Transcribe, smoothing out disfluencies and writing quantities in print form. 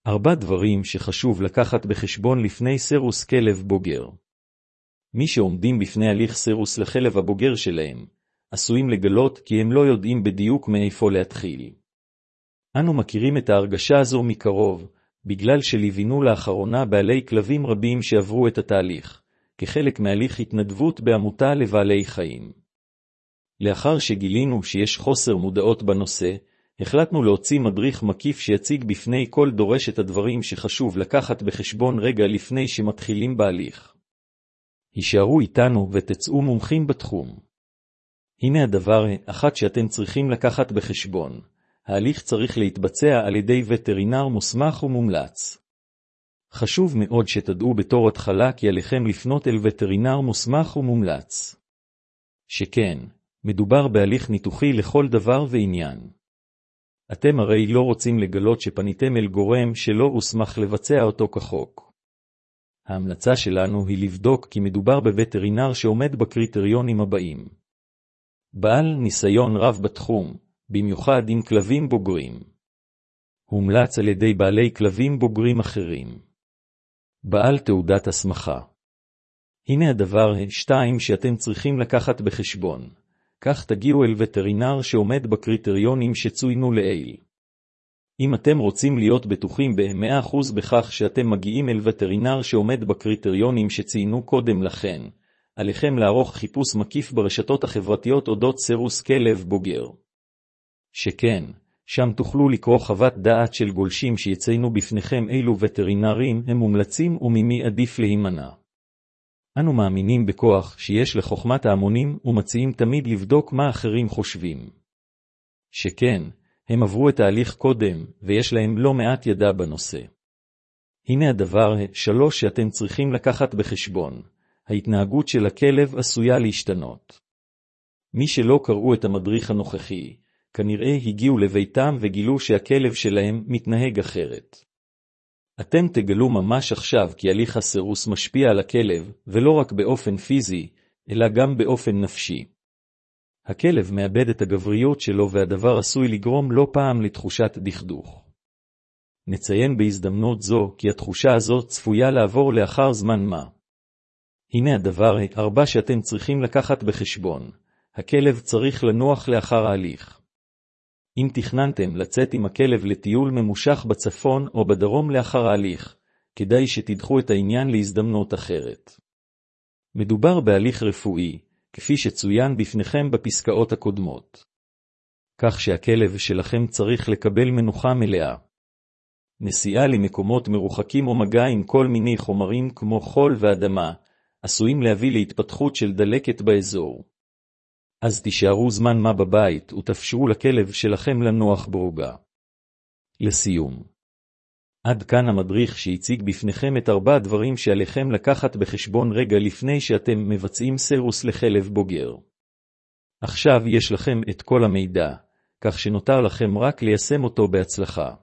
4 דברים שחשוב לקחת בחשבון לפני סירוס כלב בוגר. מי שעומדים בפני הליך סירוס לכלב הבוגר שלהם, עשויים לגלות כי הם לא יודעים בדיוק מאיפה להתחיל. אנו מכירים את ההרגשה הזו מקרוב, בגלל שליווינו לאחרונה בעלי כלבים רבים שעברו את התהליך, כחלק מהליך התנדבות בעמותה לבעלי חיים. לאחר שגילינו שיש חוסר מודעות בנושא, החלטנו להוציא מדריך מקיף שיציג בפני כל דורש את הדברים שחשוב לקחת בחשבון רגע לפני שמתחילים בהליך. הישארו איתנו ותצאו מומחים בתחום. הנה הדבר אחד שאתם צריכים לקחת בחשבון. ההליך צריך להתבצע על ידי וטרינר מוסמך ומומלץ. חשוב מאוד שתדעו בתור התחלה כי עליכם לפנות אל וטרינר מוסמך ומומלץ. שכן, מדובר בהליך ניתוחי לכל דבר ועניין. אתם הרי לא רוצים לגלות שפניתם אל גורם שלא הוסמך לבצע אותו כחוק. ההמלצה שלנו היא לבדוק כי מדובר בווטרינר שעומד בקריטריונים הבאים. בעל ניסיון רב בתחום, במיוחד עם כלבים בוגרים. הומלץ על ידי בעלי כלבים בוגרים אחרים. בעל תעודת הסמכה. הנה הדבר 2 שאתם צריכים לקחת בחשבון. כך תגיעו אל וטרינר שעומד בקריטריונים שצוינו לעיל. אם אתם רוצים להיות בטוחים ב-100% בכך שאתם מגיעים אל וטרינר שעומד בקריטריונים שציינו קודם לכן, עליכם לערוך חיפוש מקיף ברשתות החברתיות אודות סירוס כלב בוגר. שכן, שם תוכלו לקרוא חוות דעת של גולשים שיציינו בפניכם אילו וטרינרים הם מומלצים וממי עדיף להימנע. אנו מאמינים בכוח שיש לחוכמת ההמונים ומציעים תמיד לבדוק מה אחרים חושבים. שכן, הם עברו את ההליך קודם ויש להם לא מעט ידע בנושא. הנה הדבר 3 שאתם צריכים לקחת בחשבון. ההתנהגות של הכלב עשויה להשתנות. מי שלא קראו את המדריך הנוכחי, כנראה הגיעו לביתם וגילו שהכלב שלהם מתנהג אחרת. אתם תגלו ממש עכשיו כי הליך הסירוס משפיע על הכלב, ולא רק באופן פיזי, אלא גם באופן נפשי. הכלב מאבד את הגבריות שלו והדבר עשוי לגרום לא פעם לתחושת דכדוך. נציין בהזדמנות זו כי התחושה הזו צפויה לעבור לאחר זמן מה. הנה הדבר 4 שאתם צריכים לקחת בחשבון. הכלב צריך לנוח לאחר ההליך. אם תכננתם לצאת עם הכלב לטיול ממושך בצפון או בדרום לאחר ההליך, כדאי שתדחו את העניין להזדמנות אחרת. מדובר בהליך רפואי, כפי שצוין בפניכם בפסקאות הקודמות. כך שהכלב שלכם צריך לקבל מנוחה מלאה. נסיעה למקומות מרוחקים או מגע עם כל מיני חומרים כמו חול ואדמה, עשויים להביא להתפתחות של דלקת באזור. אז תישארו זמן מה בבית ותאפשרו לכלב שלכם לנוח ברוגע. לסיום. עד כאן המדריך שהציג בפניכם את 4 דברים שעליכם לקחת בחשבון רגע לפני שאתם מבצעים סירוס לכלב בוגר. עכשיו יש לכם את כל המידע, כך שנותר לכם רק ליישם אותו בהצלחה.